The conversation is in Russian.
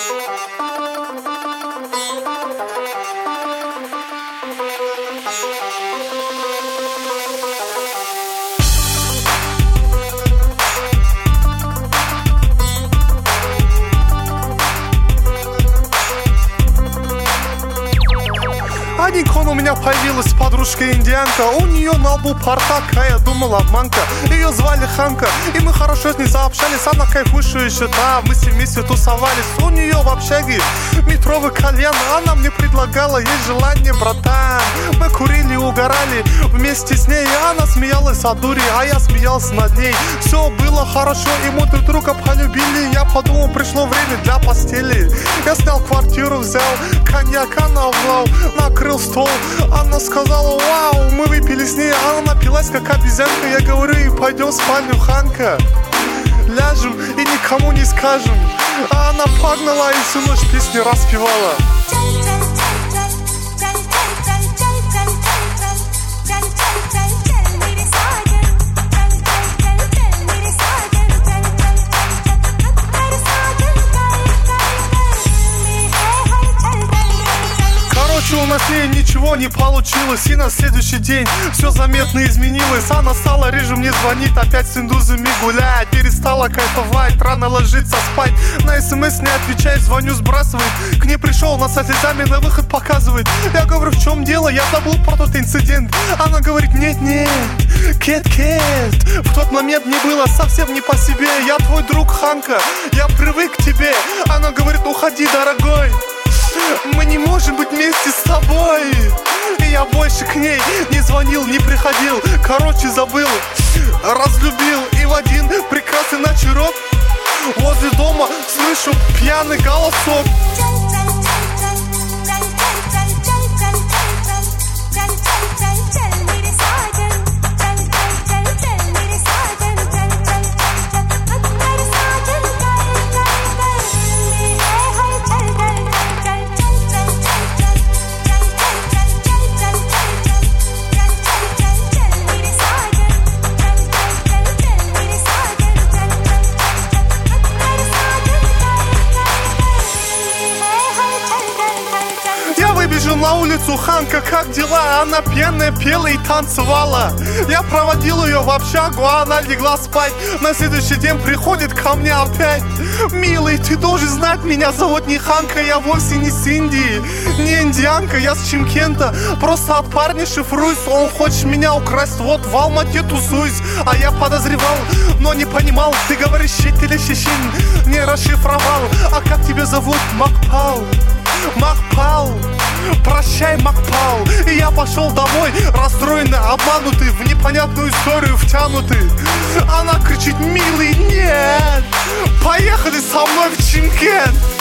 Один у меня появилась подружка-индианка. У нее на лбу порта, я думал обманка. Ее звали Ханка, и мы хорошо с ней заобщались. Она кайфующая счета, мы все вместе тусовались. У нее в общаге метровый кальян. Она мне предлагала, есть желание, братан. Мы курили, угорали вместе с ней. Она смеялась от дури, а я смеялся над ней. Все было хорошо, и мы друг друга полюбили. Я подумал, пришло время для постели. Я снял квартиру, взял коньяка, навлал, накрыл стол. Она сказала, вау, мы выпили с ней. Она напилась как обезьянка. Я говорю, и пойдем в спальню, Ханка. Ляжем и никому не скажем. А она погнала и всю ночь песни распевала. У нас с ней ничего не получилось, и на следующий день все заметно изменилось. Она стала реже мне звонит, опять с индусами гулять. Перестала кайфовать, рано ложиться спать. На смс не отвечает, звоню, сбрасывает. К ней пришел, на со слезами на выход показывает. Я говорю, в чем дело, я забыл про тот инцидент. Она говорит, нет-нет, Кэт, в тот момент мне было совсем не по себе. Я твой друг, Ханка, я привык к тебе. Она говорит, уходи, дорогой, мы не можем быть вместе с тобой. И я больше к ней не звонил, не приходил. Короче, забыл, разлюбил. И в один прекрасный вечерок возле дома слышу пьяный голосок. Выбежал на улицу, Ханка, как дела? Она пьяная пела и танцевала. Я проводил ее в общагу, а она легла спать. На следующий день приходит ко мне опять. Милый, ты должен знать, меня зовут не Ханка, я вовсе не с Индии, не индианка, я с Чимкента. Просто от парня шифруюсь, он хочет меня украсть. Вот в Алмате тусуюсь, а я подозревал, но не понимал. Ты говоришь щит или щищин, не расшифровал. А как тебя зовут? Макпал. Макпал, прощай, Макпал. И я пошел домой, расстроенный, обманутый, в непонятную историю втянутый. Она кричит, милый, нет, поехали со мной в Чимкент.